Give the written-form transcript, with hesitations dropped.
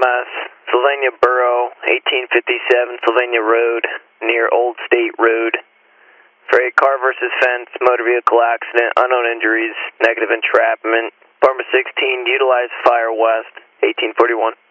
EMS, Sylvania Borough, 1857 Sylvania Road, near Old State Road. For a car versus fence, motor vehicle accident, unknown injuries, negative entrapment. Department 16, utilize Fire West, 1841.